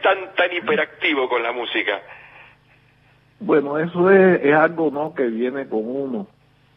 tan hiperactivo con la música? Bueno, eso es algo, ¿no?, que viene con uno.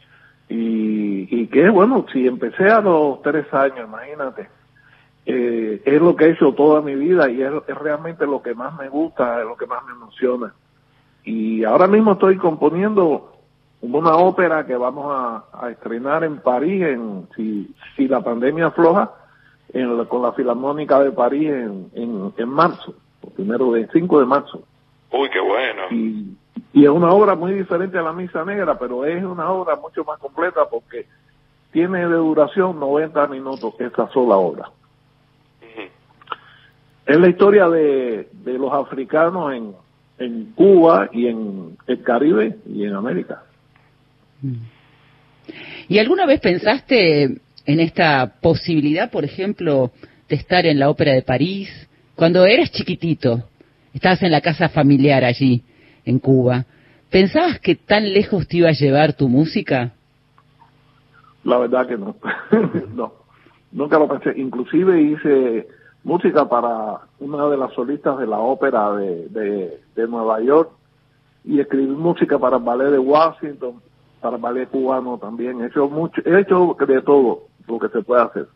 Y que, bueno, si empecé a los 3 años, imagínate, es lo que he hecho toda mi vida y es realmente lo que más me gusta, es lo que más me emociona. Y ahora mismo estoy componiendo una ópera que vamos a estrenar en París, si la pandemia afloja, con la Filarmónica de París en marzo, el 5 de marzo. Uy, qué bueno. Y es una obra muy diferente a la Misa Negra, pero es una obra mucho más completa porque tiene de duración 90 minutos esa sola obra. Es la historia de los africanos en Cuba y en el Caribe y en América. ¿Y alguna vez pensaste en esta posibilidad, por ejemplo, de estar en la Ópera de París? Cuando eras chiquitito, estabas en la casa familiar allí, en Cuba, ¿pensabas que tan lejos te iba a llevar tu música? La verdad que no. No, nunca lo pensé. Inclusive hice música para una de las solistas de la ópera de Nueva York y escribí música para el ballet de Washington, para el ballet cubano también. He hecho de todo lo que se puede hacer.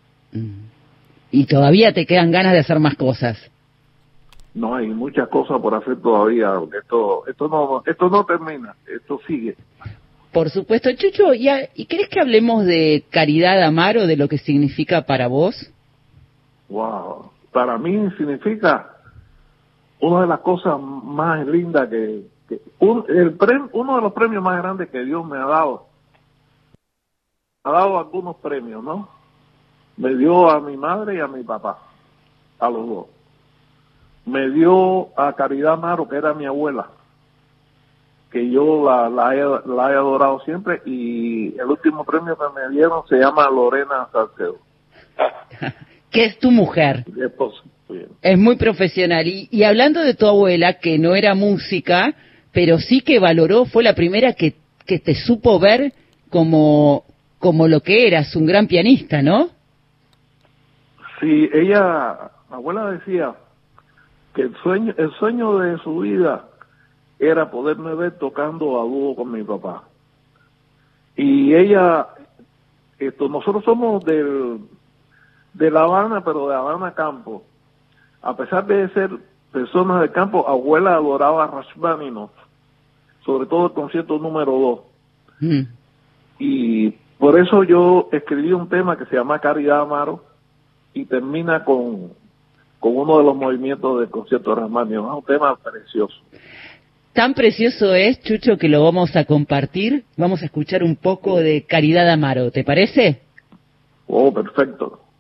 Y todavía te quedan ganas de hacer más cosas. No, hay muchas cosas por hacer todavía. Esto no termina, esto sigue. Por supuesto. Chucho, ¿y crees que hablemos de Caridad Amaro, de lo que significa para vos? Wow, para mí significa una de las cosas más lindas uno de los premios más grandes que Dios me ha dado. Ha dado algunos premios, ¿no? Me dio a mi madre y a mi papá, a los dos. Me dio a Caridad Amaro, que era mi abuela, que yo la he adorado siempre, y el último premio que me dieron se llama Lorena Salcedo. Que es tu mujer. Mi esposa. Bien. Es muy profesional. Y hablando de tu abuela, que no era música, pero sí que valoró, fue la primera que te supo ver como lo que eras, un gran pianista, ¿no? Sí, mi abuela decía que el sueño de su vida era poderme ver tocando a dúo con mi papá. Y ella, nosotros somos de La Habana, pero de Habana Campo. A pesar de ser personas del campo, abuela adoraba a Rachmaninoff, sobre todo el concierto número 2. Y por eso yo escribí un tema que se llama Caridad Amaro y termina con uno de los movimientos del concierto de Rachmaninoff. Es un tema precioso. Tan precioso es, Chucho, que lo vamos a compartir. Vamos a escuchar un poco de Caridad Amaro, ¿te parece? Oh, perfecto.